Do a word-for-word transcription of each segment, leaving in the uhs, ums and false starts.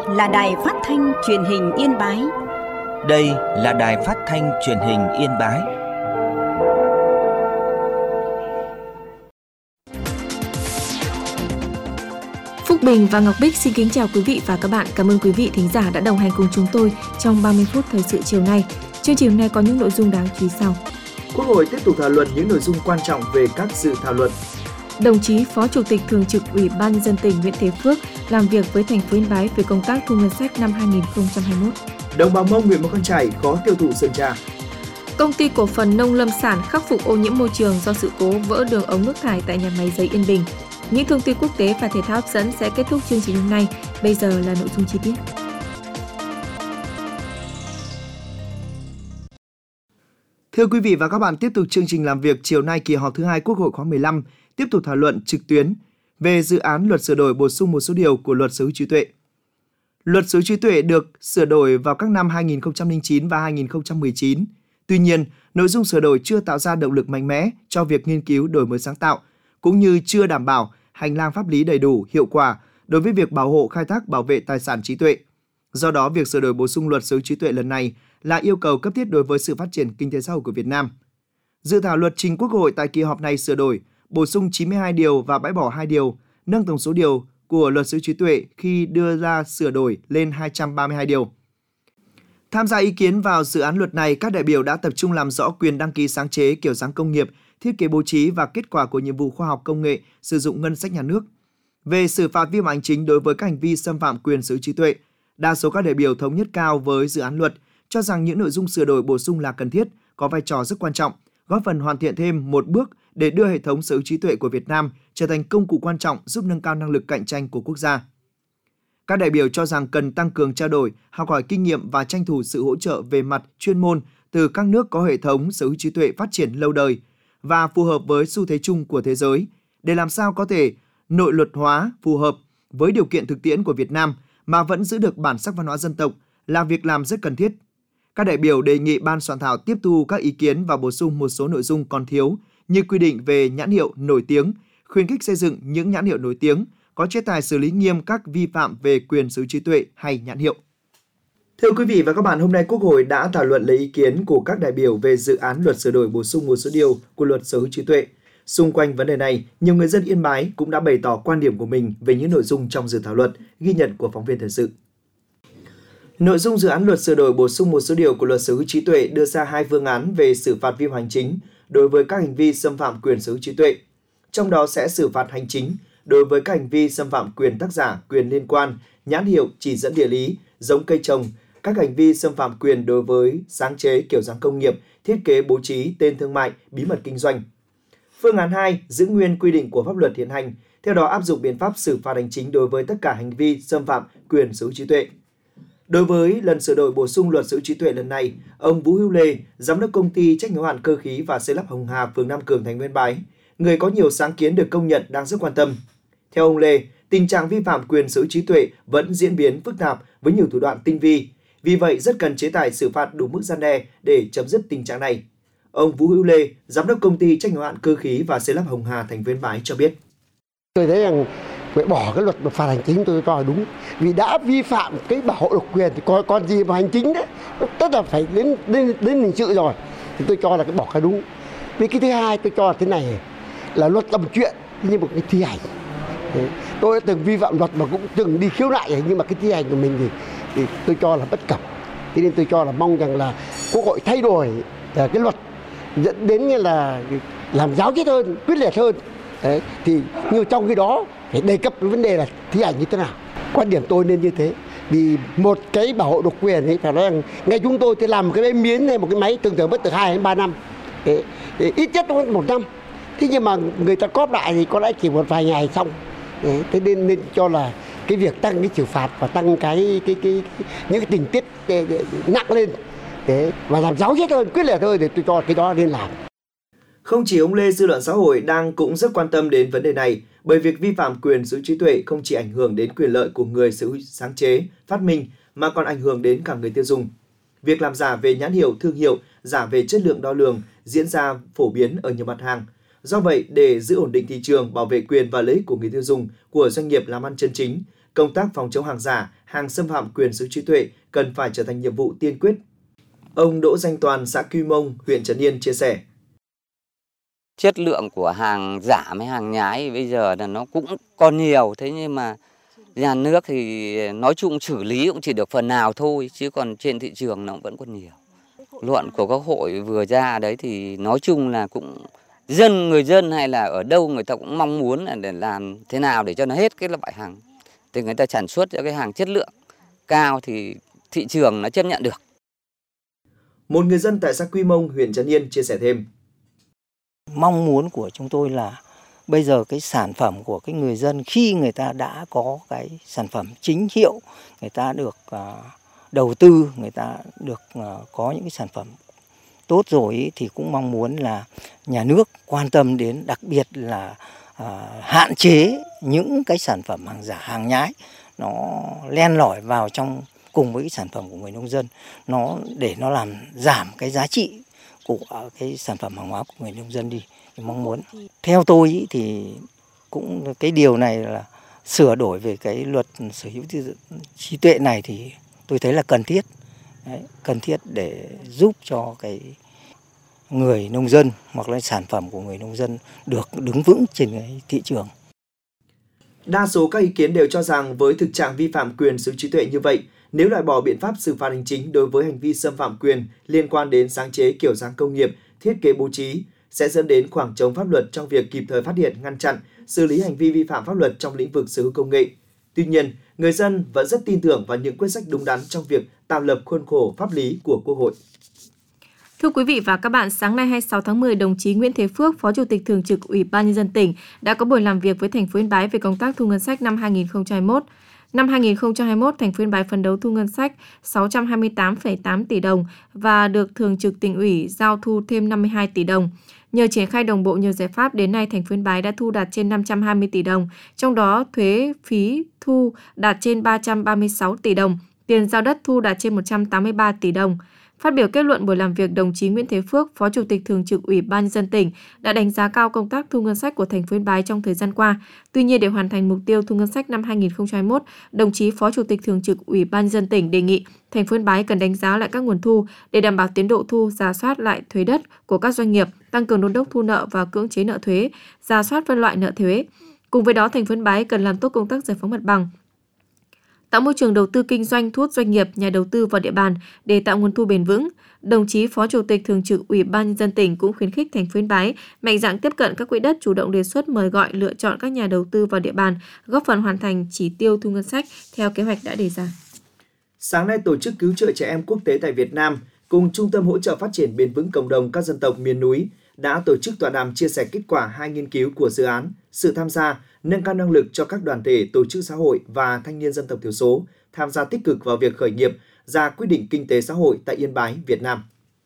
là Đài Phát thanh Truyền hình Yên Bái. Đây là Đài Phát thanh Truyền hình Yên Bái. Phúc Bình và Ngọc Bích xin kính chào quý vị và các bạn. Cảm ơn quý vị thính giả đã đồng hành cùng chúng tôi trong ba mươi phút thời sự chiều nay. Chương trình hôm nay có những nội dung đáng chú ý sau. Quốc hội tiếp tục thảo luận những nội dung quan trọng về các dự thảo luật. Đồng chí Phó Chủ tịch Thường trực Ủy ban Nhân dân tỉnh Nguyễn Thế Phước làm việc với thành phố Yên Bái về công tác thu ngân sách năm hai nghìn không trăm hai mươi mốt. Đồng bào Mông huyện Mù Căng Chải khó tiêu thụ sơn tra. Công ty cổ phần nông lâm sản khắc phục ô nhiễm môi trường do sự cố vỡ đường ống nước thải tại nhà máy giấy Yên Bình. Những thông tin quốc tế và thể thao hấp dẫn sẽ kết thúc chương trình hôm nay. Bây giờ là nội dung chi tiết. Thưa quý vị và các bạn, tiếp tục chương trình làm việc chiều nay, kỳ họp thứ hai Quốc hội khóa mười lăm tiếp tục thảo luận trực tuyến về dự án luật sửa đổi bổ sung một số điều của Luật Sở hữu trí tuệ. Luật Sở hữu trí tuệ được sửa đổi vào các năm hai nghìn không trăm lẻ chín và hai nghìn không trăm mười chín. Tuy nhiên, nội dung sửa đổi chưa tạo ra động lực mạnh mẽ cho việc nghiên cứu đổi mới sáng tạo, cũng như chưa đảm bảo hành lang pháp lý đầy đủ, hiệu quả đối với việc bảo hộ, khai thác, bảo vệ tài sản trí tuệ. Do đó, việc sửa đổi bổ sung Luật Sở hữu trí tuệ lần này là yêu cầu cấp thiết đối với sự phát triển kinh tế xã hội của Việt Nam. Dự thảo luật trình Quốc hội tại kỳ họp này sửa đổi, bổ sung chín mươi hai điều và bãi bỏ hai điều, nâng tổng số điều của Luật Sở hữu trí tuệ khi đưa ra sửa đổi lên hai trăm ba mươi hai điều. Tham gia ý kiến vào dự án luật này, các đại biểu đã tập trung làm rõ quyền đăng ký sáng chế, kiểu dáng công nghiệp, thiết kế bố trí và kết quả của nhiệm vụ khoa học công nghệ sử dụng ngân sách nhà nước. Về xử phạt vi phạm hành chính đối với các hành vi xâm phạm quyền sở hữu trí tuệ, đa số các đại biểu thống nhất cao với dự án luật, cho rằng những nội dung sửa đổi bổ sung là cần thiết, có vai trò rất quan trọng, góp phần hoàn thiện thêm một bước để đưa hệ thống sở hữu trí tuệ của Việt Nam trở thành công cụ quan trọng giúp nâng cao năng lực cạnh tranh của quốc gia. Các đại biểu cho rằng cần tăng cường trao đổi, học hỏi kinh nghiệm và tranh thủ sự hỗ trợ về mặt chuyên môn từ các nước có hệ thống sở hữu trí tuệ phát triển lâu đời và phù hợp với xu thế chung của thế giới, để làm sao có thể nội luật hóa phù hợp với điều kiện thực tiễn của Việt Nam mà vẫn giữ được bản sắc văn hóa dân tộc là việc làm rất cần thiết. Các đại biểu đề nghị ban soạn thảo tiếp thu các ý kiến và bổ sung một số nội dung còn thiếu như quy định về nhãn hiệu nổi tiếng, khuyến khích xây dựng những nhãn hiệu nổi tiếng, có chế tài xử lý nghiêm các vi phạm về quyền sở hữu trí tuệ hay nhãn hiệu. Thưa quý vị và các bạn, hôm nay Quốc hội đã thảo luận lấy ý kiến của các đại biểu về dự án luật sửa đổi bổ sung một số điều của Luật Sở hữu trí tuệ. Xung quanh vấn đề này, nhiều người dân Yên Bái cũng đã bày tỏ quan điểm của mình về những nội dung trong dự thảo luật, ghi nhận của phóng viên thời sự. Nội dung dự án luật sửa đổi bổ sung một số điều của Luật Sở hữu trí tuệ đưa ra hai phương án về xử phạt vi phạm hành chính đối với các hành vi xâm phạm quyền sở hữu trí tuệ. Trong đó sẽ xử phạt hành chính đối với các hành vi xâm phạm quyền tác giả, quyền liên quan, nhãn hiệu, chỉ dẫn địa lý, giống cây trồng, các hành vi xâm phạm quyền đối với sáng chế, kiểu dáng công nghiệp, thiết kế bố trí, tên thương mại, bí mật kinh doanh. Phương án hai, giữ nguyên quy định của pháp luật hiện hành, theo đó áp dụng biện pháp xử phạt hành chính đối với tất cả hành vi xâm phạm quyền sở hữu trí tuệ. Đối với lần sửa đổi bổ sung Luật Sở hữu trí tuệ lần này, ông Vũ Hữu Lê, giám đốc công ty trách nhiệm hữu hạn cơ khí và xây lắp Hồng Hà, phường Nam Cường, thành phố Yên Bái, người có nhiều sáng kiến được công nhận đang rất quan tâm. Theo ông Lê, tình trạng vi phạm quyền sở hữu trí tuệ vẫn diễn biến phức tạp với nhiều thủ đoạn tinh vi. Vì vậy, rất cần chế tài xử phạt đủ mức răn đe để chấm dứt tình trạng này. Ông Vũ Hữu Lê, giám đốc công ty trách nhiệm hữu hạn cơ khí và xây lắp Hồng Hà, thành phố Yên Bái cho biết. Tôi thấy rằng phải bỏ cái luật phạt hành chính, tôi cho là đúng, vì đã vi phạm cái bảo hộ độc quyền thì còn còn gì mà hành chính đấy, tất là phải đến đến đến hình sự rồi, thì tôi cho là cái bỏ cái đúng. Vì cái thứ hai tôi cho là thế này, là luật làm chuyện như một cái thi hành. Đấy. Tôi đã từng vi phạm luật mà cũng từng đi khiếu nại, nhưng mà cái thi hành của mình thì, thì tôi cho là bất cập. Thế nên tôi cho là mong rằng là Quốc hội thay đổi cái luật dẫn đến như là làm ráo riết hơn, quyết liệt hơn. Đấy. Thì nhưng trong khi đó phải đề cập đến vấn đề là thi hành như thế nào. Quan điểm tôi nên như thế. Vì một cái bảo hộ độc quyền ấy phải nói rằng ngay chúng tôi thì làm một cái máy miến hay một cái máy thường thường mất từ hai đến ba năm. Đấy. Đấy. Ít nhất nó một năm. Thế nhưng mà người ta cóp lại thì có lẽ chỉ một vài ngày xong. Đấy. Thế nên nên cho là cái việc tăng cái xử phạt và tăng cái cái cái, cái những cái tình tiết cái, cái, nặng lên. Đấy. Và làm ráo riết hơn, quyết liệt hơn thì tôi cho cái đó nên làm. Không chỉ ông Lê, dư luận xã hội đang cũng rất quan tâm đến vấn đề này, bởi việc vi phạm quyền sở hữu trí tuệ không chỉ ảnh hưởng đến quyền lợi của người sở hữu sáng chế, phát minh mà còn ảnh hưởng đến cả người tiêu dùng. Việc làm giả về nhãn hiệu, thương hiệu, giả về chất lượng đo lường diễn ra phổ biến ở nhiều mặt hàng. Do vậy, để giữ ổn định thị trường, bảo vệ quyền và lợi ích của người tiêu dùng, của doanh nghiệp làm ăn chân chính, công tác phòng chống hàng giả, hàng xâm phạm quyền sở hữu trí tuệ cần phải trở thành nhiệm vụ tiên quyết. Ông Đỗ Danh Toàn, xã Quy Mông, huyện Trấn Yên chia sẻ. Chất lượng của hàng giả với hàng nhái bây giờ là nó cũng còn nhiều, thế nhưng mà nhà nước thì nói chung xử lý cũng chỉ được phần nào thôi, chứ còn trên thị trường nó vẫn còn nhiều. Luận của các hội vừa ra đấy thì nói chung là cũng dân, người dân hay là ở đâu người ta cũng mong muốn là để làm thế nào để cho nó hết cái loại hàng. Thì người ta sản xuất ra cái hàng chất lượng cao thì thị trường nó chấp nhận được. Một người dân tại xã Quy Mông, huyện Trấn Yên chia sẻ thêm. Mong muốn của chúng tôi là bây giờ cái sản phẩm của cái người dân khi người ta đã có cái sản phẩm chính hiệu, người ta được uh, đầu tư, người ta được uh, có những cái sản phẩm tốt rồi ý, thì cũng mong muốn là nhà nước quan tâm đến, đặc biệt là uh, hạn chế những cái sản phẩm hàng giả, hàng nhái nó len lỏi vào trong cùng với cái sản phẩm của người nông dân, nó để nó làm giảm cái giá trị của cái sản phẩm hàng hóa của người nông dân đi. Thì mong muốn theo tôi ý, thì cũng cái điều này là sửa đổi về cái luật sở hữu trí tuệ này thì tôi thấy là cần thiết. Đấy, cần thiết để giúp cho cái người nông dân hoặc là sản phẩm của người nông dân được đứng vững trên cái thị trường. Đa số các ý kiến đều cho rằng với thực trạng vi phạm quyền sở hữu trí tuệ như vậy, nếu loại bỏ biện pháp xử phạt hành chính đối với hành vi xâm phạm quyền liên quan đến sáng chế kiểu dáng công nghiệp, thiết kế bố trí, sẽ dẫn đến khoảng trống pháp luật trong việc kịp thời phát hiện, ngăn chặn, xử lý hành vi vi phạm pháp luật trong lĩnh vực sở hữu công nghệ. Tuy nhiên, người dân vẫn rất tin tưởng vào những quyết sách đúng đắn trong việc tạo lập khuôn khổ pháp lý của Quốc hội. Thưa quý vị và các bạn, sáng nay hai mươi sáu tháng mười, đồng chí Nguyễn Thế Phước, Phó Chủ tịch Thường trực Ủy ban Nhân dân tỉnh đã có buổi làm việc với thành phố Yên Bái về công tác thu ngân sách năm hai nghìn không trăm hai mươi mốt. Năm hai nghìn không trăm hai mươi mốt, thành phố Yên Bái phấn đấu thu ngân sách sáu trăm hai mươi tám phẩy tám tỷ đồng và được Thường trực Tỉnh ủy giao thu thêm năm mươi hai tỷ đồng. Nhờ triển khai đồng bộ nhiều giải pháp, đến nay thành phố Yên Bái đã thu đạt trên năm trăm hai mươi tỷ đồng, trong đó thuế phí thu đạt trên ba trăm ba mươi sáu tỷ đồng, tiền giao đất thu đạt trên một trăm tám mươi ba tỷ đồng. Phát biểu kết luận buổi làm việc, đồng chí Nguyễn Thế Phước, Phó Chủ tịch Thường trực Ủy ban Nhân dân tỉnh đã đánh giá cao công tác thu ngân sách của thành phố Yên Bái trong thời gian qua. Tuy nhiên, để hoàn thành mục tiêu thu ngân sách năm hai nghìn không trăm hai mươi mốt, đồng chí Phó Chủ tịch Thường trực Ủy ban Nhân dân tỉnh đề nghị thành phố Yên Bái cần đánh giá lại các nguồn thu để đảm bảo tiến độ thu, rà soát lại thuế đất của các doanh nghiệp, tăng cường đôn đốc thu nợ và cưỡng chế nợ thuế, rà soát phân loại nợ thuế. Cùng với đó, thành phố Yên Bái cần làm tốt công tác giải phóng mặt bằng, tạo môi trường đầu tư kinh doanh, thu hút doanh nghiệp, nhà đầu tư vào địa bàn để tạo nguồn thu bền vững. Đồng chí Phó Chủ tịch Thường trực Ủy ban Nhân dân tỉnh cũng khuyến khích thành phố Yên Bái mạnh dạn tiếp cận các quỹ đất, chủ động đề xuất mời gọi lựa chọn các nhà đầu tư vào địa bàn, góp phần hoàn thành chỉ tiêu thu ngân sách theo kế hoạch đã đề ra. Sáng nay, Tổ chức Cứu trợ Trẻ Em Quốc tế tại Việt Nam cùng Trung tâm Hỗ trợ Phát triển Bền vững Cộng đồng các dân tộc miền núi đã tổ chức tọa đàm chia sẻ kết quả hai nghiên cứu của dự án sự tham gia, nâng cao năng lực cho các đoàn thể, tổ chức xã hội và thanh niên dân tộc thiểu số tham gia tích cực vào việc khởi nghiệp, ra quyết định kinh tế xã hội tại Yên Bái, Việt Nam.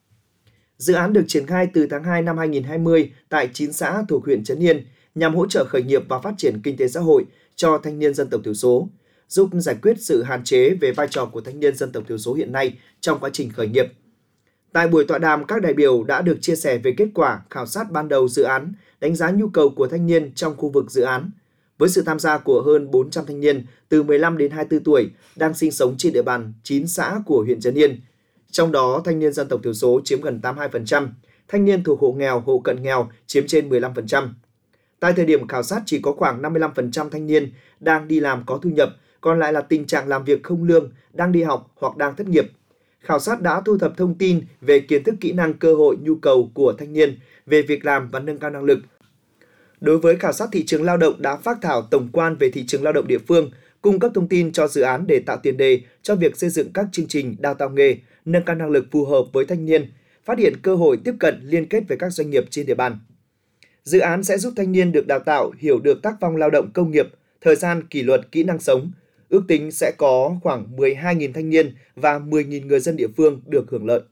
Dự án được triển khai từ tháng hai năm hai nghìn không trăm hai mươi tại chín xã thuộc huyện Trấn Yên nhằm hỗ trợ khởi nghiệp và phát triển kinh tế xã hội cho thanh niên dân tộc thiểu số, giúp giải quyết sự hạn chế về vai trò của thanh niên dân tộc thiểu số hiện nay trong quá trình khởi nghiệp. Tại buổi tọa đàm, các đại biểu đã được chia sẻ về kết quả khảo sát ban đầu dự án, đánh giá nhu cầu của thanh niên trong khu vực dự án. Với sự tham gia của hơn bốn trăm thanh niên từ mười lăm đến hai mươi tư tuổi đang sinh sống trên địa bàn chín xã của huyện Trấn Yên. Trong đó, thanh niên dân tộc thiểu số chiếm gần tám mươi hai phần trăm, thanh niên thuộc hộ nghèo, hộ cận nghèo chiếm trên mười lăm phần trăm. Tại thời điểm khảo sát, chỉ có khoảng năm mươi lăm phần trăm thanh niên đang đi làm có thu nhập, còn lại là tình trạng làm việc không lương, đang đi học hoặc đang thất nghiệp. Khảo sát đã thu thập thông tin về kiến thức, kỹ năng, cơ hội, nhu cầu của thanh niên về việc làm và nâng cao năng lực. Đối với khảo sát thị trường lao động đã phác thảo tổng quan về thị trường lao động địa phương, cung cấp thông tin cho dự án để tạo tiền đề cho việc xây dựng các chương trình đào tạo nghề, nâng cao năng lực phù hợp với thanh niên, phát hiện cơ hội tiếp cận, liên kết với các doanh nghiệp trên địa bàn. Dự án sẽ giúp thanh niên được đào tạo, hiểu được tác phong lao động công nghiệp, thời gian, kỷ luật, kỹ năng sống. Ước tính sẽ có khoảng mười hai nghìn thanh niên và mười nghìn người dân địa phương được hưởng lợi.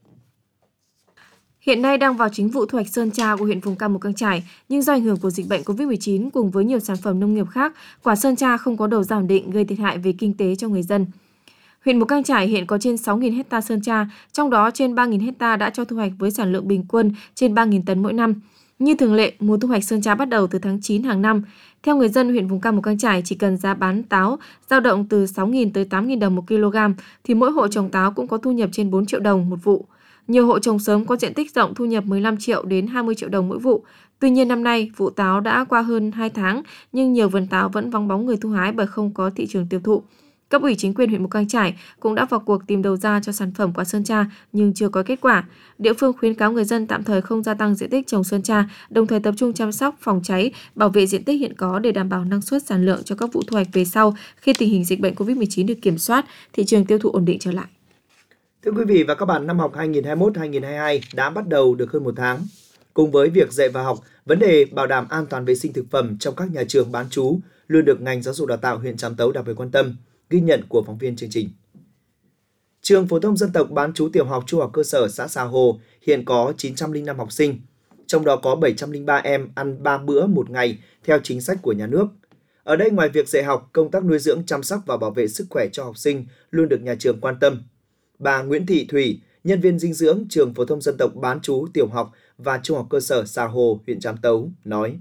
Hiện nay đang vào chính vụ thu hoạch sơn tra của huyện vùng cao Mù Cang Chải, nhưng do ảnh hưởng của dịch bệnh covid mười chín cùng với nhiều sản phẩm nông nghiệp khác, quả sơn tra không có đầu ra ổn định, gây thiệt hại về kinh tế cho người dân. Huyện Mù Cang Chải hiện có trên sáu nghìn héc ta sơn tra, trong đó trên ba nghìn héc ta đã cho thu hoạch với sản lượng bình quân trên ba nghìn tấn mỗi năm. Như thường lệ, mùa thu hoạch sơn tra bắt đầu từ tháng chín hàng năm. Theo người dân huyện vùng cao Mù Cang Chải, chỉ cần giá bán táo dao động từ sáu nghìn tới tám nghìn đồng một kg thì mỗi hộ trồng táo cũng có thu nhập trên bốn triệu đồng một vụ. Nhiều hộ trồng sớm có diện tích rộng thu nhập mười lăm triệu đến hai mươi triệu đồng mỗi vụ. Tuy nhiên năm nay, vụ táo đã qua hơn hai tháng nhưng nhiều vườn táo vẫn vắng bóng người thu hái bởi không có thị trường tiêu thụ. Cấp ủy chính quyền huyện Mù Cang Chải cũng đã vào cuộc tìm đầu ra cho sản phẩm quả sơn tra nhưng chưa có kết quả. Địa phương khuyến cáo người dân tạm thời không gia tăng diện tích trồng sơn tra, đồng thời tập trung chăm sóc, phòng cháy, bảo vệ diện tích hiện có để đảm bảo năng suất sản lượng cho các vụ thu hoạch về sau khi tình hình dịch bệnh covid mười chín được kiểm soát, thị trường tiêu thụ ổn định trở lại. Thưa quý vị và các bạn, năm học hai nghìn không trăm hai mươi mốt hai nghìn không trăm hai mươi hai đã bắt đầu được hơn một tháng. Cùng với việc dạy và học, vấn đề bảo đảm an toàn vệ sinh thực phẩm trong các nhà trường bán trú luôn được ngành giáo dục đào tạo huyện Trạm Tấu đặc biệt quan tâm, ghi nhận của phóng viên chương trình. Trường phổ thông dân tộc bán trú tiểu học trung học cơ sở xã Xà Hồ hiện có chín trăm lẻ năm học sinh, trong đó có bảy trăm lẻ ba em ăn ba bữa một ngày theo chính sách của nhà nước. Ở đây ngoài việc dạy học, công tác nuôi dưỡng, chăm sóc và bảo vệ sức khỏe cho học sinh luôn được nhà trường quan tâm. Bà Nguyễn Thị Thủy, nhân viên dinh dưỡng trường phổ thông dân tộc bán trú tiểu học và trung học cơ sở Xà Hồ, huyện Trạm Tấu nói: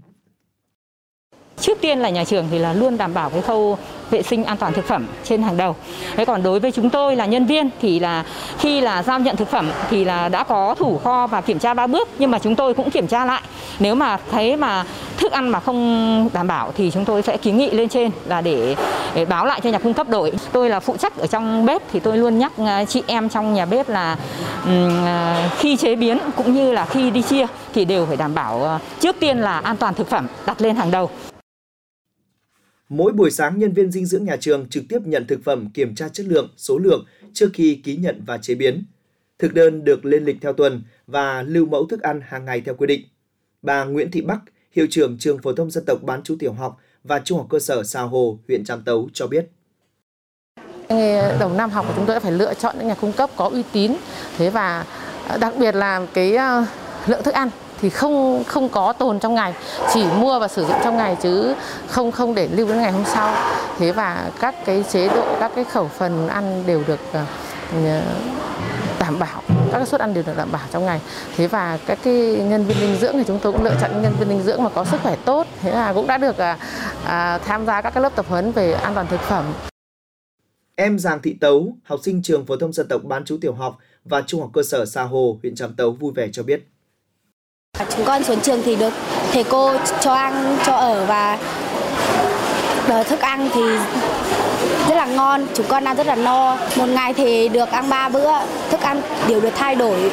Trước tiên là nhà trường thì là luôn đảm bảo cái khâu vệ sinh an toàn thực phẩm trên hàng đầu. Thế còn đối với chúng tôi là nhân viên thì là khi là giao nhận thực phẩm thì là đã có thủ kho và kiểm tra ba bước, nhưng mà chúng tôi cũng kiểm tra lại. Nếu mà thấy mà thức ăn mà không đảm bảo thì chúng tôi sẽ kiến nghị lên trên là để, để báo lại cho nhà cung cấp đổi. Tôi là phụ trách ở trong bếp thì tôi luôn nhắc chị em trong nhà bếp là um, khi chế biến cũng như là khi đi chia thì đều phải đảm bảo trước tiên là an toàn thực phẩm đặt lên hàng đầu. Mỗi buổi sáng, nhân viên dinh dưỡng nhà trường trực tiếp nhận thực phẩm, kiểm tra chất lượng, số lượng trước khi ký nhận và chế biến. Thực đơn được lên lịch theo tuần và lưu mẫu thức ăn hàng ngày theo quy định. Bà Nguyễn Thị Bắc, hiệu trưởng trường phổ thông dân tộc bán trú tiểu học và trung học cơ sở Xà Hồ, huyện Trạm Tấu cho biết. Đầu năm học của chúng tôi đã phải lựa chọn những nhà cung cấp có uy tín, thế và đặc biệt là cái lượng thức ăn thì không không có tồn trong ngày, chỉ mua và sử dụng trong ngày chứ không không để lưu đến ngày hôm sau. Thế và các cái chế độ, các cái khẩu phần ăn đều được đảm bảo, các cái suất ăn đều được đảm bảo trong ngày. Thế và các cái nhân viên dinh dưỡng thì chúng tôi cũng lựa chọn những nhân viên dinh dưỡng mà có sức khỏe tốt, thế là cũng đã được à, tham gia các cái lớp tập huấn về an toàn thực phẩm. Em Giàng Thị Tấu, học sinh trường phổ thông dân tộc bán trú tiểu học và trung học cơ sở Xà Hồ, huyện Trạm Tấu vui vẻ cho biết. Chúng con xuống trường thì được thầy cô cho ăn, cho ở và thức ăn thì rất là ngon, chúng con ăn rất là no. Một ngày thì được ăn ba bữa, thức ăn đều được thay đổi.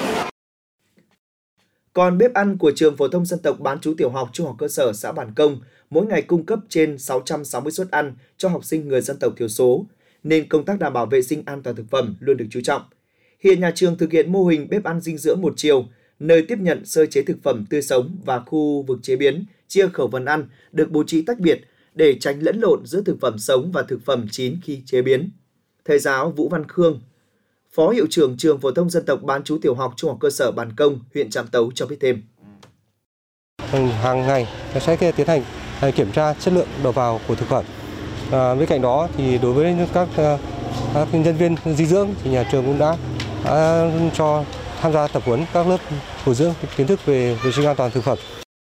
Còn bếp ăn của trường phổ thông dân tộc bán trú tiểu học trung học cơ sở xã Bản Công mỗi ngày cung cấp trên sáu trăm sáu mươi suất ăn cho học sinh người dân tộc thiểu số, nên công tác đảm bảo vệ sinh an toàn thực phẩm luôn được chú trọng. Hiện nhà trường thực hiện mô hình bếp ăn dinh dưỡng một chiều, nơi tiếp nhận sơ chế thực phẩm tươi sống và khu vực chế biến, chia khẩu phần ăn được bố trí tách biệt để tránh lẫn lộn giữa thực phẩm sống và thực phẩm chín khi chế biến. Thầy giáo Vũ Văn Khương, Phó hiệu trưởng trường phổ thông dân tộc bán trú tiểu học trung học cơ sở Bản Công, huyện Trạm Tấu cho biết thêm. Hàng ngày sẽ tiến hành kiểm tra chất lượng đầu vào của thực phẩm. À, bên cạnh đó thì đối với các, các nhân viên dinh dưỡng thì nhà trường cũng đã, đã cho tham gia tập huấn các lớp bồi dưỡng kiến thức về vệ sinh an toàn thực phẩm.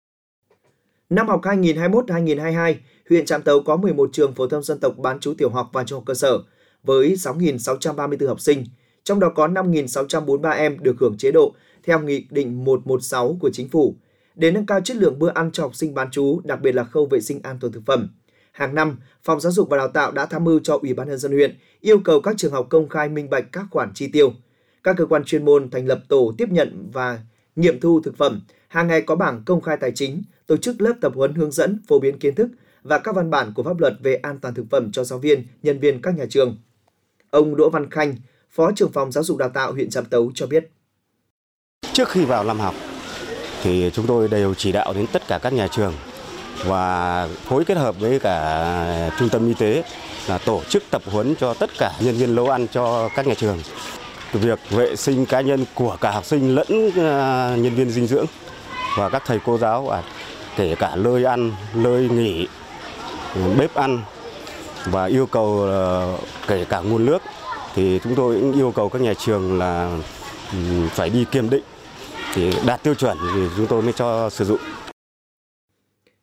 Năm học hai nghìn không trăm hai mươi mốt hai nghìn không trăm hai mươi hai, huyện Trạm Tấu có mười một trường phổ thông dân tộc bán trú tiểu học và trung học cơ sở với sáu nghìn sáu trăm ba mươi tư học sinh, trong đó có năm nghìn sáu trăm bốn mươi ba em được hưởng chế độ theo Nghị định một trăm mười sáu của Chính phủ. Để nâng cao chất lượng bữa ăn cho học sinh bán trú, đặc biệt là khâu vệ sinh an toàn thực phẩm, hàng năm, Phòng Giáo dục và Đào tạo đã tham mưu cho Ủy ban nhân dân huyện yêu cầu các trường học công khai minh bạch các khoản chi tiêu. Các cơ quan chuyên môn thành lập tổ tiếp nhận và nghiệm thu thực phẩm, hàng ngày có bảng công khai tài chính, tổ chức lớp tập huấn hướng dẫn, phổ biến kiến thức và các văn bản của pháp luật về an toàn thực phẩm cho giáo viên, nhân viên các nhà trường. Ông Đỗ Văn Khanh, Phó trưởng phòng Giáo dục Đào tạo huyện Trạm Tấu cho biết. Trước khi vào năm học thì chúng tôi đều chỉ đạo đến tất cả các nhà trường và phối kết hợp với cả trung tâm y tế là tổ chức tập huấn cho tất cả nhân viên nấu ăn cho các nhà trường. Việc vệ sinh cá nhân của cả học sinh lẫn nhân viên dinh dưỡng và các thầy cô giáo, và kể cả nơi ăn, nơi nghỉ, bếp ăn và yêu cầu kể cả nguồn nước thì chúng tôi cũng yêu cầu các nhà trường là phải đi kiểm định thì đạt tiêu chuẩn thì chúng tôi mới cho sử dụng.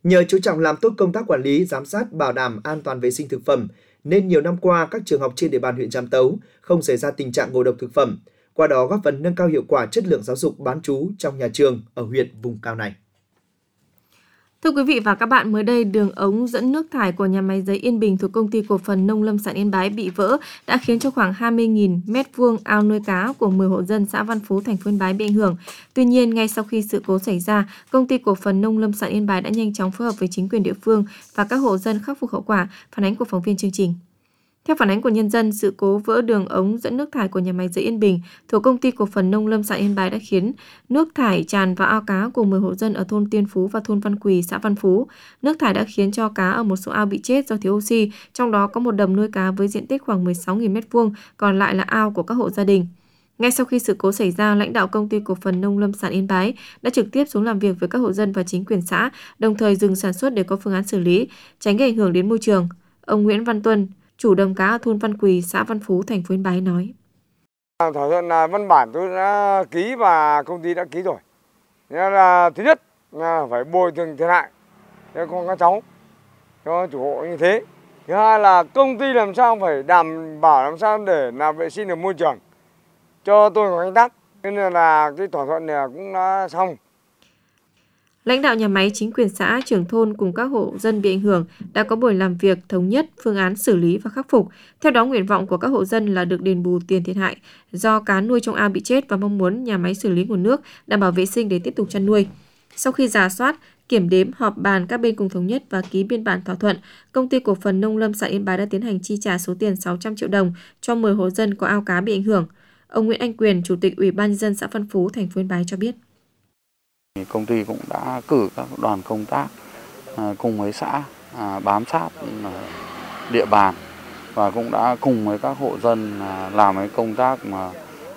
Nhờ chú trọng làm tốt công tác quản lý, giám sát, bảo đảm an toàn vệ sinh thực phẩm, nên nhiều năm qua các trường học trên địa bàn huyện Trạm Tấu không xảy ra tình trạng ngộ độc thực phẩm, qua đó góp phần nâng cao hiệu quả chất lượng giáo dục bán trú trong nhà trường ở huyện vùng cao này. Thưa quý vị và các bạn, mới đây đường ống dẫn nước thải của nhà máy giấy Yên Bình thuộc Công ty Cổ phần Nông lâm sản Yên Bái bị vỡ đã khiến cho khoảng hai mươi nghìn mét vuông ao nuôi cá của mười hộ dân xã Văn Phú, thành phố Yên Bái bị ảnh hưởng. Tuy nhiên, ngay sau khi sự cố xảy ra, Công ty Cổ phần Nông lâm sản Yên Bái đã nhanh chóng phối hợp với chính quyền địa phương và các hộ dân khắc phục hậu quả. Phản ánh của phóng viên chương trình. Theo phản ánh của nhân dân, sự cố vỡ đường ống dẫn nước thải của nhà máy giấy Yên Bình thuộc Công ty Cổ phần Nông lâm sản Yên Bái đã khiến nước thải tràn vào ao cá của mười hộ dân ở thôn Tiên Phú và thôn Văn Quỳ, xã Văn Phú. Nước thải đã khiến cho cá ở một số ao bị chết do thiếu oxy, trong đó có một đầm nuôi cá với diện tích khoảng mười sáu nghìn mét vuông, còn lại là ao của các hộ gia đình. Ngay sau khi sự cố xảy ra, lãnh đạo Công ty Cổ phần Nông lâm sản Yên Bái đã trực tiếp xuống làm việc với các hộ dân và chính quyền xã, đồng thời dừng sản xuất để có phương án xử lý, tránh gây ảnh hưởng đến môi trường. Ông Nguyễn Văn Tuân, chủ đầm cá ở thôn Văn Quỳ, xã Văn Phú, thành phố Yên Bái nói: Thỏa thuận là văn bản tôi đã ký và công ty đã ký rồi. Nên là thứ nhất là phải bồi thường thiệt hại cho con các cháu, cho chủ hộ như thế. Thứ hai là công ty làm sao phải đảm bảo làm sao để làm vệ sinh được môi trường cho tôi có canh tác. Nên là cái thỏa thuận này cũng đã xong. Lãnh đạo nhà máy, chính quyền xã, trưởng thôn cùng các hộ dân bị ảnh hưởng đã có buổi làm việc thống nhất phương án xử lý và khắc phục. Theo đó, nguyện vọng của các hộ dân là được đền bù tiền thiệt hại do cá nuôi trong ao bị chết và mong muốn nhà máy xử lý nguồn nước, đảm bảo vệ sinh để tiếp tục chăn nuôi. Sau khi rà soát, kiểm đếm, họp bàn, các bên cùng thống nhất và ký biên bản thỏa thuận, Công ty Cổ phần Nông lâm sản Yên Bái đã tiến hành chi trả số tiền sáu trăm triệu đồng cho mười hộ dân có ao cá bị ảnh hưởng. Ông Nguyễn Anh Quyền, Chủ tịch Ủy ban nhân dân xã Văn Phú, thành phố Yên Bái cho biết. Công ty cũng đã cử các đoàn công tác cùng với xã bám sát địa bàn và cũng đã cùng với các hộ dân làm cái công tác mà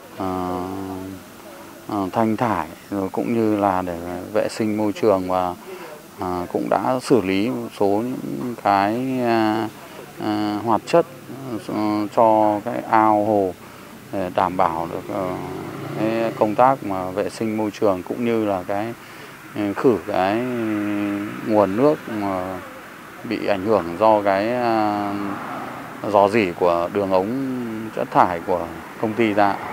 thanh thải rồi cũng như là để vệ sinh môi trường, và cũng đã xử lý một số những cái hoạt chất cho cái ao hồ để đảm bảo được cái công tác mà vệ sinh môi trường cũng như là cái khử cái nguồn nước mà bị ảnh hưởng do cái rò rỉ của đường ống chất thải của công ty ra.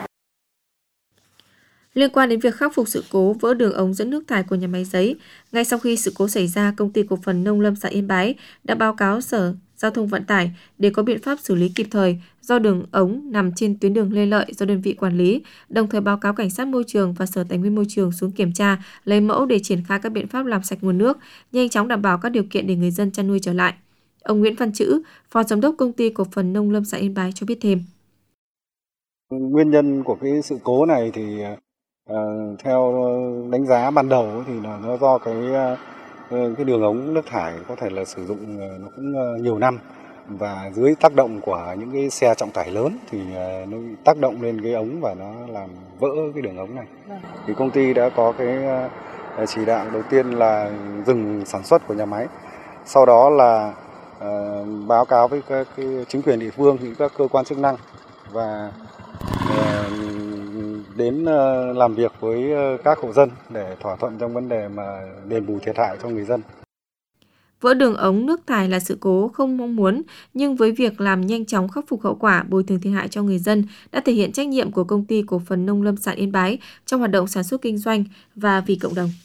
Liên quan đến việc khắc phục sự cố vỡ đường ống dẫn nước thải của nhà máy giấy, ngay sau khi sự cố xảy ra, Công ty Cổ phần Nông lâm sản Yên Bái đã báo cáo Sở Giao thông Vận tải để có biện pháp xử lý kịp thời do đường ống nằm trên tuyến đường Lê Lợi do đơn vị quản lý, đồng thời báo cáo Cảnh sát môi trường và Sở Tài nguyên Môi trường xuống kiểm tra, lấy mẫu để triển khai các biện pháp làm sạch nguồn nước, nhanh chóng đảm bảo các điều kiện để người dân chăn nuôi trở lại. Ông Nguyễn Văn Chữ, Phó Giám đốc Công ty Cổ phần Nông lâm sản Yên Bái cho biết thêm. Nguyên nhân của cái sự cố này thì uh, theo đánh giá ban đầu thì là nó do cái uh, cái đường ống nước thải có thể là sử dụng uh, nó cũng uh, nhiều năm, và dưới tác động của những cái xe trọng tải lớn thì uh, nó tác động lên cái ống và nó làm vỡ cái đường ống này. Thì công ty đã có cái uh, chỉ đạo đầu tiên là dừng sản xuất của nhà máy, sau đó là uh, báo cáo với các cái chính quyền địa phương, những các cơ quan chức năng và uh, đến uh, làm việc với uh, các hộ dân để thỏa thuận trong vấn đề mà đền bù thiệt hại cho người dân. Vỡ đường ống nước thải là sự cố không mong muốn, nhưng với việc làm nhanh chóng khắc phục hậu quả, bồi thường thiệt hại cho người dân đã thể hiện trách nhiệm của Công ty Cổ phần Nông lâm sản Yên Bái trong hoạt động sản xuất kinh doanh và vì cộng đồng.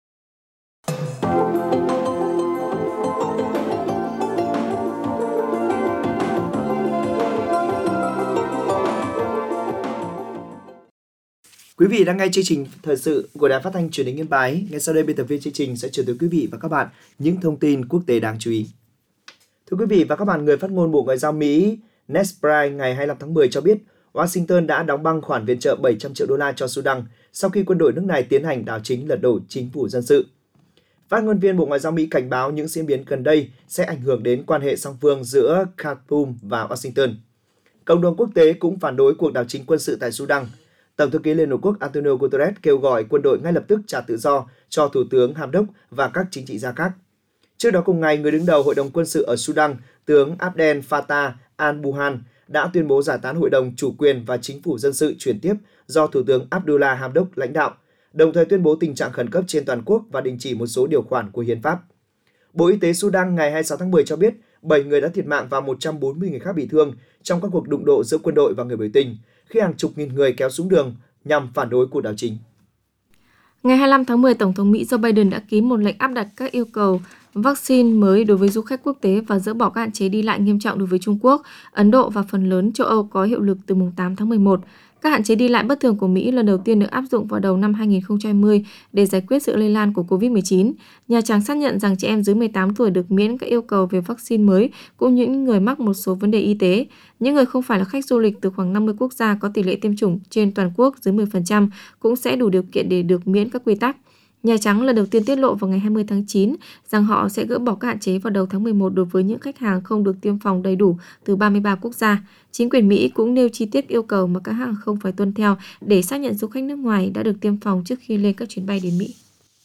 Quý vị đang nghe chương trình thời sự của Đài Phát thanh Truyền hình Yên Bái. Ngay sau đây, biên tập viên chương trình sẽ chuyển tới quý vị và các bạn những thông tin quốc tế đáng chú ý. Thưa quý vị và các bạn, người phát ngôn Bộ Ngoại giao Mỹ Ned Price ngày hai mươi lăm tháng mười cho biết Washington đã đóng băng khoản viện trợ bảy trăm triệu đô la cho Sudan sau khi quân đội nước này tiến hành đảo chính lật đổ chính phủ dân sự. Phát ngôn viên Bộ Ngoại giao Mỹ cảnh báo những diễn biến gần đây sẽ ảnh hưởng đến quan hệ song phương giữa Khartoum và Washington. Cộng đồng quốc tế cũng phản đối cuộc đảo chính quân sự tại Sudan. Tổng thư ký Liên Hợp Quốc Antonio Guterres kêu gọi quân đội ngay lập tức trả tự do cho Thủ tướng Hamdok và các chính trị gia khác. Trước đó cùng ngày, người đứng đầu Hội đồng quân sự ở Sudan, tướng Abdel Fattah al-Burhan đã tuyên bố giải tán Hội đồng Chủ quyền và Chính phủ Dân sự chuyển tiếp do Thủ tướng Abdullah Hamdok lãnh đạo, đồng thời tuyên bố tình trạng khẩn cấp trên toàn quốc và đình chỉ một số điều khoản của hiến pháp. Bộ Y tế Sudan ngày hai mươi sáu tháng mười cho biết bảy người đã thiệt mạng và một trăm bốn mươi người khác bị thương trong các cuộc đụng độ giữa quân đội và người biểu tình, khi hàng chục nghìn người kéo xuống đường nhằm phản đối cuộc đảo chính. Ngày hai mươi lăm tháng mười, Tổng thống Mỹ Joe Biden đã ký một lệnh áp đặt các yêu cầu vaccine mới đối với du khách quốc tế và dỡ bỏ các hạn chế đi lại nghiêm trọng đối với Trung Quốc, Ấn Độ và phần lớn châu Âu có hiệu lực từ mùng tám tháng mười một. Các hạn chế đi lại bất thường của Mỹ lần đầu tiên được áp dụng vào đầu năm hai nghìn không trăm hai mươi để giải quyết sự lây lan của cô vít mười chín. Nhà Trắng xác nhận rằng trẻ em dưới mười tám tuổi được miễn các yêu cầu về vaccine mới, cũng như những người mắc một số vấn đề y tế. Những người không phải là khách du lịch từ khoảng năm mươi quốc gia có tỷ lệ tiêm chủng trên toàn quốc dưới mười phần trăm cũng sẽ đủ điều kiện để được miễn các quy tắc. Nhà Trắng lần đầu tiên tiết lộ vào ngày hai mươi tháng chín rằng họ sẽ gỡ bỏ các hạn chế vào đầu tháng mười một đối với những khách hàng không được tiêm phòng đầy đủ từ ba mươi ba quốc gia. Chính quyền Mỹ cũng nêu chi tiết yêu cầu mà các hãng không phải tuân theo để xác nhận du khách nước ngoài đã được tiêm phòng trước khi lên các chuyến bay đến Mỹ.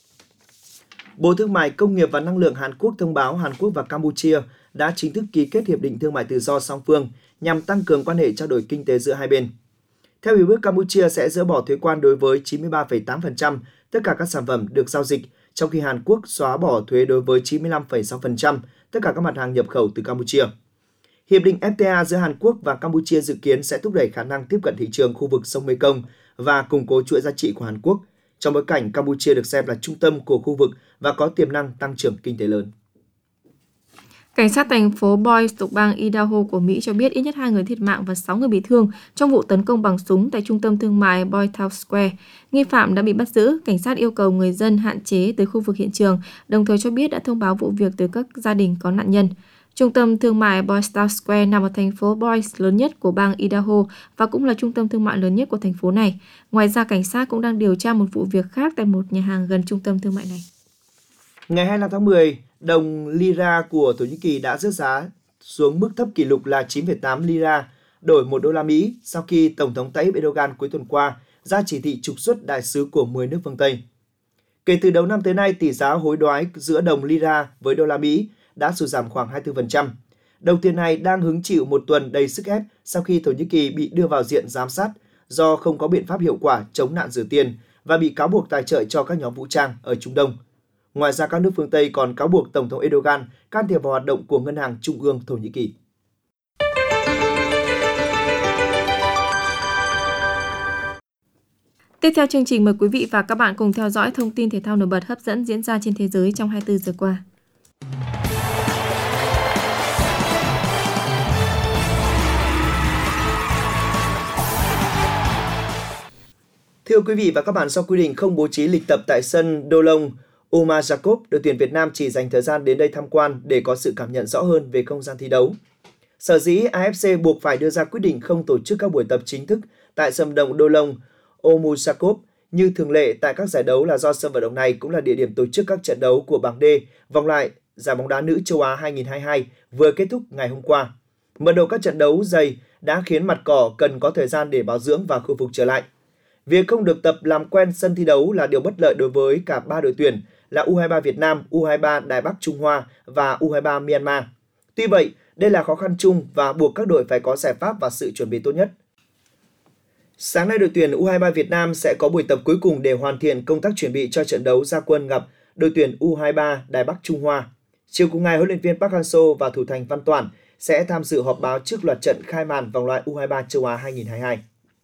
Bộ Thương mại, Công nghiệp và Năng lượng Hàn Quốc thông báo Hàn Quốc và Campuchia đã chính thức ký kết Hiệp định Thương mại Tự do song phương nhằm tăng cường quan hệ trao đổi kinh tế giữa hai bên. Theo hiệp ước, Campuchia sẽ dỡ bỏ thuế quan đối với chín mươi ba phẩy tám phần trăm tất cả các sản phẩm được giao dịch, trong khi Hàn Quốc xóa bỏ thuế đối với chín mươi lăm phẩy sáu phần trăm tất cả các mặt hàng nhập khẩu từ Campuchia. Hiệp định ép tê a giữa Hàn Quốc và Campuchia dự kiến sẽ thúc đẩy khả năng tiếp cận thị trường khu vực sông Mekong và củng cố chuỗi giá trị của Hàn Quốc, trong bối cảnh Campuchia được xem là trung tâm của khu vực và có tiềm năng tăng trưởng kinh tế lớn. Cảnh sát thành phố Boise thuộc bang Idaho của Mỹ cho biết ít nhất hai người thiệt mạng và sáu người bị thương trong vụ tấn công bằng súng tại trung tâm thương mại Boise Town Square. Nghi phạm đã bị bắt giữ, cảnh sát yêu cầu người dân hạn chế tới khu vực hiện trường, đồng thời cho biết đã thông báo vụ việc tới các gia đình có nạn nhân. Trung tâm thương mại Boise Town Square nằm ở thành phố Boise lớn nhất của bang Idaho và cũng là trung tâm thương mại lớn nhất của thành phố này. Ngoài ra, cảnh sát cũng đang điều tra một vụ việc khác tại một nhà hàng gần trung tâm thương mại này. Ngày hai mươi lăm tháng mười, đồng lira của Thổ Nhĩ Kỳ đã rớt giá xuống mức thấp kỷ lục là chín phẩy tám lira đổi một đô la Mỹ sau khi Tổng thống Tayyip Erdogan cuối tuần qua ra chỉ thị trục xuất đại sứ của mười nước phương Tây. Kể từ đầu năm tới nay, tỷ giá hối đoái giữa đồng lira với đô la Mỹ đã sụt giảm khoảng hai mươi tư phần trăm. Đồng tiền này đang hứng chịu một tuần đầy sức ép sau khi Thổ Nhĩ Kỳ bị đưa vào diện giám sát do không có biện pháp hiệu quả chống nạn rửa tiền và bị cáo buộc tài trợ cho các nhóm vũ trang ở Trung Đông. Ngoài ra, các nước phương Tây còn cáo buộc Tổng thống Erdogan can thiệp vào hoạt động của Ngân hàng Trung ương Thổ Nhĩ Kỳ. Tiếp theo chương trình, mời quý vị và các bạn cùng theo dõi thông tin thể thao nổi bật hấp dẫn diễn ra trên thế giới trong hai mươi tư giờ qua. Thưa quý vị và các bạn, sau quy định không bố trí lịch tập tại sân Dolong Omar Jacob, đội tuyển Việt Nam chỉ dành thời gian đến đây tham quan để có sự cảm nhận rõ hơn về không gian thi đấu. Sở dĩ a ép xê buộc phải đưa ra quyết định không tổ chức các buổi tập chính thức tại sân vận động Dolong Omar Jacob như thường lệ tại các giải đấu là do sân vận động này cũng là địa điểm tổ chức các trận đấu của bảng D vòng loại giải bóng đá nữ châu Á hai nghìn không trăm hai mươi hai vừa kết thúc ngày hôm qua. Mật độ các trận đấu dày đã khiến mặt cỏ cần có thời gian để bảo dưỡng và khôi phục trở lại. Việc không được tập làm quen sân thi đấu là điều bất lợi đối với cả ba đội tuyển là U hai mươi ba Việt Nam, U hai mươi ba Đài Bắc Trung Hoa và U hai mươi ba Myanmar. Tuy vậy, đây là khó khăn chung và buộc các đội phải có giải pháp và sự chuẩn bị tốt nhất. Sáng nay, đội tuyển U hai mươi ba Việt Nam sẽ có buổi tập cuối cùng để hoàn thiện công tác chuẩn bị cho trận đấu ra quân gặp đội tuyển U hai mươi ba Đài Bắc Trung Hoa. Chiều cùng ngày, huấn luyện viên Park Hang-seo và thủ thành Văn Toản sẽ tham dự họp báo trước loạt trận khai màn vòng loại U hai mươi ba châu Á hai nghìn không trăm hai mươi hai.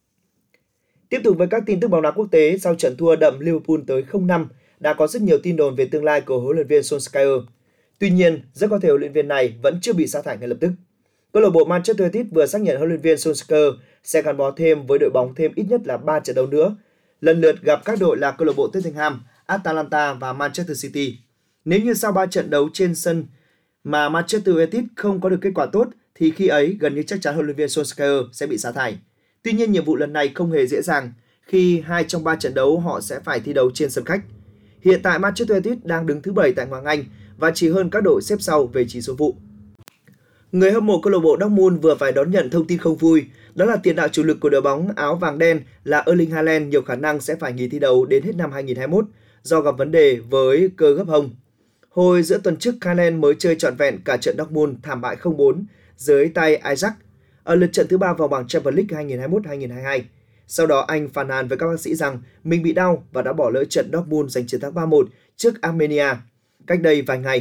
Tiếp tục với các tin tức bóng đá quốc tế, sau trận thua đậm Liverpool tới không năm, đã có rất nhiều tin đồn về tương lai của huấn luyện viên Solskjaer. Tuy nhiên, rất có thể huấn luyện viên này vẫn chưa bị sa thải ngay lập tức. Câu lạc bộ Manchester United vừa xác nhận huấn luyện viên Solskjaer sẽ gắn bó thêm với đội bóng thêm ít nhất là ba trận đấu nữa, lần lượt gặp các đội là câu lạc bộ Tottenham, Atalanta và Manchester City. Nếu như sau ba trận đấu trên sân mà Manchester United không có được kết quả tốt, thì khi ấy gần như chắc chắn huấn luyện viên Solskjaer sẽ bị sa thải. Tuy nhiên, nhiệm vụ lần này không hề dễ dàng khi hai trong ba trận đấu họ sẽ phải thi đấu trên sân khách. Hiện tại Manchester United đang đứng thứ bảy tại Ngoại hạng Anh và chỉ hơn các đội xếp sau về chỉ số vụ. Người hâm mộ câu lạc bộ Dortmund vừa phải đón nhận thông tin không vui, đó là tiền đạo chủ lực của đội bóng áo vàng đen là Erling Haaland nhiều khả năng sẽ phải nghỉ thi đấu đến hết năm hai nghìn không trăm hai mươi mốt do gặp vấn đề với cơ gấp hông. Hồi giữa tuần trước, Haaland mới chơi trọn vẹn cả trận Dortmund thảm bại không bốn dưới tay Ajax ở lượt trận thứ ba vào bảng Champions League hai nghìn không trăm hai mươi mốt hai nghìn không trăm hai mươi hai. Sau đó anh phàn nàn với các bác sĩ rằng mình bị đau và đã bỏ lỡ trận Dortmund giành chiến thắng ba một trước Armenia cách đây vài ngày.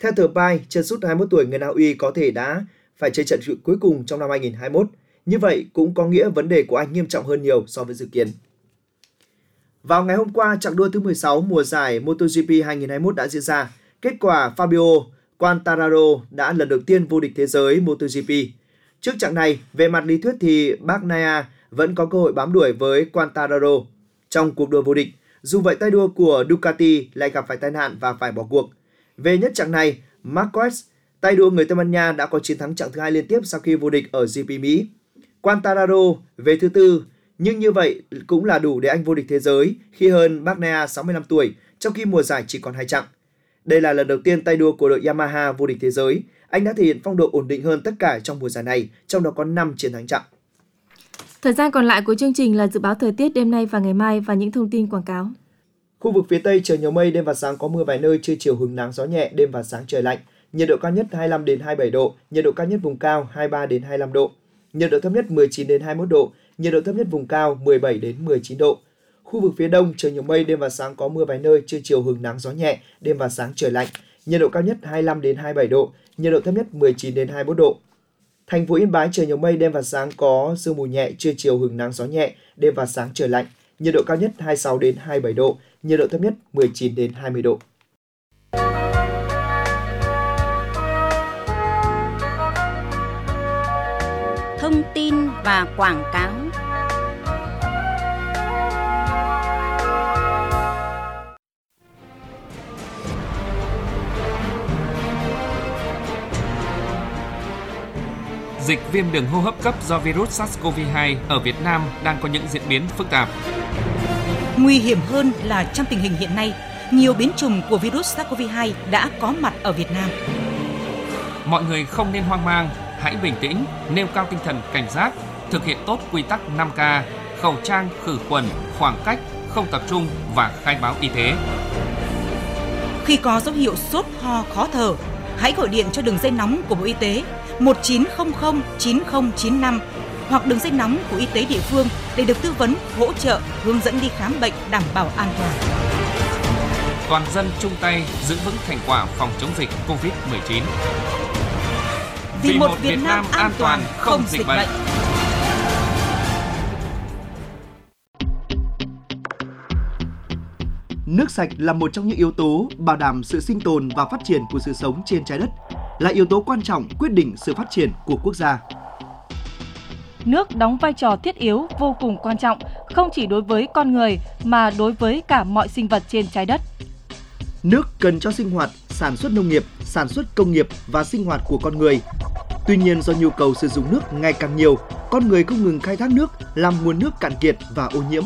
Theo tờ Pai, chân sút hai mươi mốt tuổi người Na Uy có thể đã phải chơi trận cuối cùng trong năm hai nghìn không trăm hai mươi mốt. Như vậy cũng có nghĩa vấn đề của anh nghiêm trọng hơn nhiều so với dự kiến. Vào ngày hôm qua, chặng đua thứ mười sáu mùa giải MotoGP hai nghìn không trăm hai mươi mốt đã diễn ra. Kết quả Fabio Quartararo đã lần đầu tiên vô địch thế giới MotoGP. Trước chặng này, về mặt lý thuyết thì Bagnaia vẫn có cơ hội bám đuổi với Quartararo trong cuộc đua vô địch. Dù vậy, tay đua của Ducati lại gặp phải tai nạn và phải bỏ cuộc. Về nhất chặng này, Marquez, tay đua người Tây Ban Nha đã có chiến thắng chặng thứ hai liên tiếp sau khi vô địch ở giê pê Mỹ. Quartararo về thứ tư, nhưng như vậy cũng là đủ để anh vô địch thế giới khi hơn Bagnaia sáu mươi lăm tuổi, trong khi mùa giải chỉ còn hai chặng. Đây là lần đầu tiên tay đua của đội Yamaha vô địch thế giới. Anh đã thể hiện phong độ ổn định hơn tất cả trong mùa giải này, trong đó có năm chiến thắng chặng. Thời gian còn lại của chương trình là dự báo thời tiết đêm nay và ngày mai và những thông tin quảng cáo. Khu vực phía Tây trời nhiều mây, đêm và sáng có mưa vài nơi, trưa chiều hứng nắng gió nhẹ, đêm và sáng trời lạnh. Nhiệt độ cao nhất hai mươi lăm đến hai mươi bảy độ, nhiệt độ cao nhất vùng cao hai mươi ba đến hai mươi lăm độ. Nhiệt độ thấp nhất mười chín đến hai mươi mốt độ, nhiệt độ thấp nhất vùng cao mười bảy đến mười chín độ. Khu vực phía Đông trời nhiều mây, đêm và sáng có mưa vài nơi, trưa chiều hứng nắng gió nhẹ, đêm và sáng trời lạnh. Nhiệt độ cao nhất hai mươi lăm đến hai mươi bảy độ, nhiệt độ thấp nhất mười chín đến hai mươi mốt độ. Thành phố Yên Bái trời nhiều mây, đêm và sáng có sương mù nhẹ, trưa chiều hứng nắng gió nhẹ, đêm và sáng trời lạnh. Nhiệt độ cao nhất hai mươi sáu đến hai mươi bảy độ, nhiệt độ thấp nhất mười chín đến hai mươi độ. Thông tin và quảng cáo. Dịch viêm đường hô hấp cấp do virus SARS-xê o vê hai ở Việt Nam đang có những diễn biến phức tạp. Nguy hiểm hơn là trong tình hình hiện nay, nhiều biến chủng của virus SARS-xê o vê hai đã có mặt ở Việt Nam. Mọi người không nên hoang mang, hãy bình tĩnh, nêu cao tinh thần cảnh giác, thực hiện tốt quy tắc năm K, khẩu trang, khử khuẩn, khoảng cách, không tập trung và khai báo y tế. Khi có dấu hiệu sốt, ho, khó thở, hãy gọi điện cho đường dây nóng của Bộ Y tế một chín không không chín không chín năm hoặc đường dây nóng của y tế địa phương để được tư vấn, hỗ trợ, hướng dẫn đi khám bệnh đảm bảo an toàn. Toàn dân chung tay giữ vững thành quả phòng chống dịch covid mười chín. Vì, Vì một Việt, Việt Nam an toàn, không dịch bệnh. bệnh. Nước sạch là một trong những yếu tố bảo đảm sự sinh tồn và phát triển của sự sống trên trái đất, là yếu tố quan trọng quyết định sự phát triển của quốc gia. Nước đóng vai trò thiết yếu vô cùng quan trọng, không chỉ đối với con người mà đối với cả mọi sinh vật trên trái đất. Nước cần cho sinh hoạt, sản xuất nông nghiệp, sản xuất công nghiệp và sinh hoạt của con người. Tuy nhiên, do nhu cầu sử dụng nước ngày càng nhiều, con người không ngừng khai thác nước, làm nguồn nước cạn kiệt và ô nhiễm.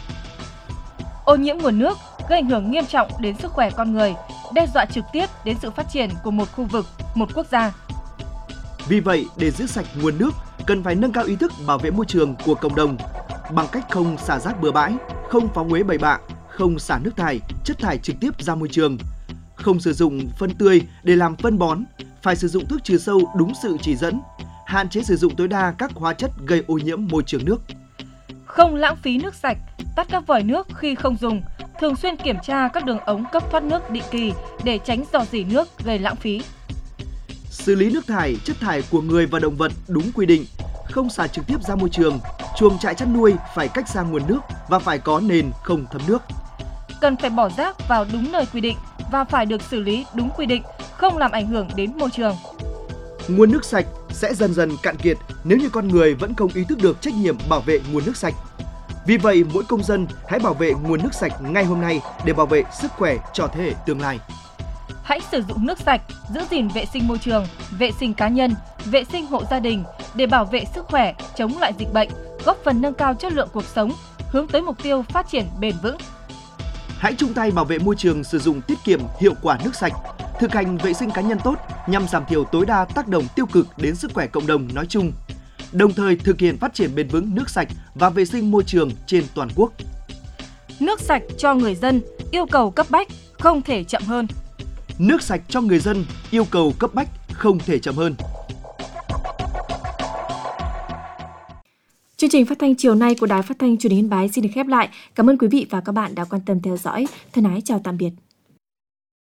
Ô nhiễm nguồn nước gây ảnh hưởng nghiêm trọng đến sức khỏe con người, đe dọa trực tiếp đến sự phát triển của một khu vực, một quốc gia. Vì vậy, để giữ sạch nguồn nước, cần phải nâng cao ý thức bảo vệ môi trường của cộng đồng bằng cách không xả rác bừa bãi, không phóng uế bậy bạ, không xả nước thải, chất thải trực tiếp ra môi trường, không sử dụng phân tươi để làm phân bón, phải sử dụng thuốc trừ sâu đúng sự chỉ dẫn, hạn chế sử dụng tối đa các hóa chất gây ô nhiễm môi trường nước. Không lãng phí nước sạch, tắt các vòi nước khi không dùng, thường xuyên kiểm tra các đường ống cấp thoát nước định kỳ để tránh rò rỉ nước gây lãng phí. Xử lý nước thải, chất thải của người và động vật đúng quy định, không xả trực tiếp ra môi trường, chuồng trại chăn nuôi phải cách xa nguồn nước và phải có nền không thấm nước. Cần phải bỏ rác vào đúng nơi quy định và phải được xử lý đúng quy định, không làm ảnh hưởng đến môi trường. Nguồn nước sạch sẽ dần dần cạn kiệt nếu như con người vẫn không ý thức được trách nhiệm bảo vệ nguồn nước sạch. Vì vậy, mỗi công dân hãy bảo vệ nguồn nước sạch ngay hôm nay để bảo vệ sức khỏe cho thế hệ tương lai. Hãy sử dụng nước sạch, giữ gìn vệ sinh môi trường, vệ sinh cá nhân, vệ sinh hộ gia đình để bảo vệ sức khỏe, chống lại dịch bệnh, góp phần nâng cao chất lượng cuộc sống, hướng tới mục tiêu phát triển bền vững. Hãy chung tay bảo vệ môi trường, sử dụng tiết kiệm hiệu quả nước sạch, thực hành vệ sinh cá nhân tốt nhằm giảm thiểu tối đa tác động tiêu cực đến sức khỏe cộng đồng nói chung, đồng thời thực hiện phát triển bền vững nước sạch và vệ sinh môi trường trên toàn quốc. Nước sạch cho người dân, yêu cầu cấp bách, không thể chậm hơn. Nước sạch cho người dân, yêu cầu cấp bách, không thể chậm hơn. Chương trình phát thanh chiều nay của Đài Phát thanh Truyền hình Yên Bái xin được khép lại. Cảm ơn quý vị và các bạn đã quan tâm theo dõi. Thân ái chào tạm biệt.